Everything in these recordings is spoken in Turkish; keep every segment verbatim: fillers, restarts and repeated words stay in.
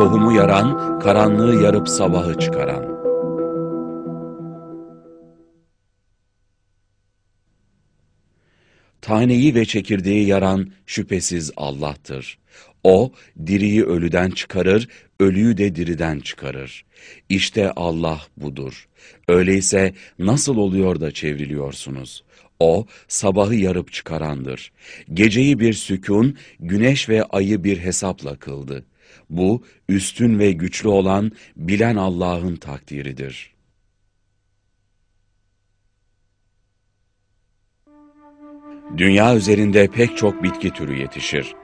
tohumu yaran, karanlığı yarıp sabahı çıkaran. Taneyi ve çekirdeği yaran şüphesiz Allah'tır. O, diriyi ölüden çıkarır, ölüyü de diriden çıkarır. İşte Allah budur. Öyleyse nasıl oluyor da çevriliyorsunuz? O, sabahı yarıp çıkarandır. Geceyi bir sükun, güneş ve ayı bir hesapla kıldı. Bu, üstün ve güçlü olan, bilen Allah'ın takdiridir. Dünya üzerinde pek çok bitki türü yetişir.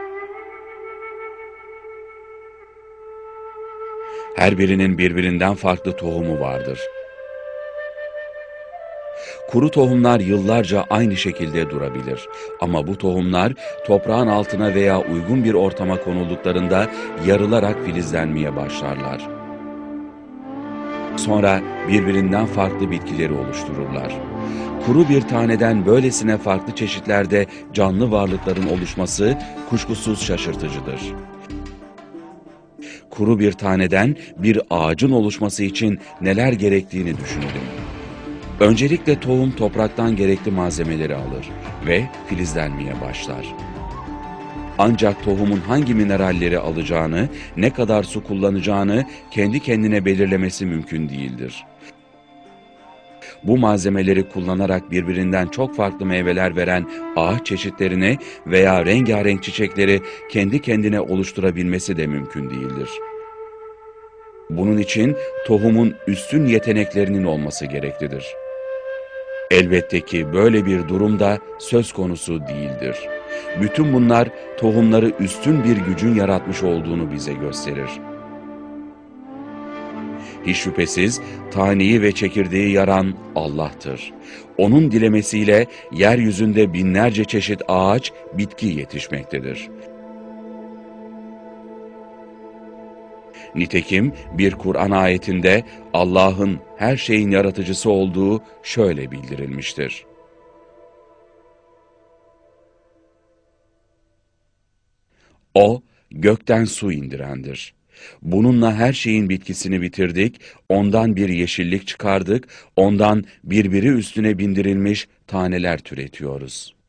Her birinin birbirinden farklı tohumu vardır. Kuru tohumlar yıllarca aynı şekilde durabilir. Ama bu tohumlar toprağın altına veya uygun bir ortama konulduklarında yarılarak filizlenmeye başlarlar. Sonra birbirinden farklı bitkileri oluştururlar. Kuru bir taneden böylesine farklı çeşitlerde canlı varlıkların oluşması kuşkusuz şaşırtıcıdır. Kuru bir taneden bir ağacın oluşması için neler gerektiğini düşünelim. Öncelikle tohum topraktan gerekli malzemeleri alır ve filizlenmeye başlar. Ancak tohumun hangi mineralleri alacağını, ne kadar su kullanacağını kendi kendine belirlemesi mümkün değildir. Bu malzemeleri kullanarak birbirinden çok farklı meyveler veren ağaç çeşitlerini veya rengarenk çiçekleri kendi kendine oluşturabilmesi de mümkün değildir. Bunun için tohumun üstün yeteneklerinin olması gereklidir. Elbette ki böyle bir durum da söz konusu değildir. Bütün bunlar tohumları üstün bir gücün yaratmış olduğunu bize gösterir. Hiç şüphesiz taneyi ve çekirdeği yaran Allah'tır. Onun dilemesiyle yeryüzünde binlerce çeşit ağaç, bitki yetişmektedir. Nitekim bir Kur'an ayetinde Allah'ın her şeyin yaratıcısı olduğu şöyle bildirilmiştir. O, gökten su indirendir. Bununla her şeyin bitkisini bitirdik, ondan bir yeşillik çıkardık, ondan birbiri üstüne bindirilmiş taneler türetiyoruz.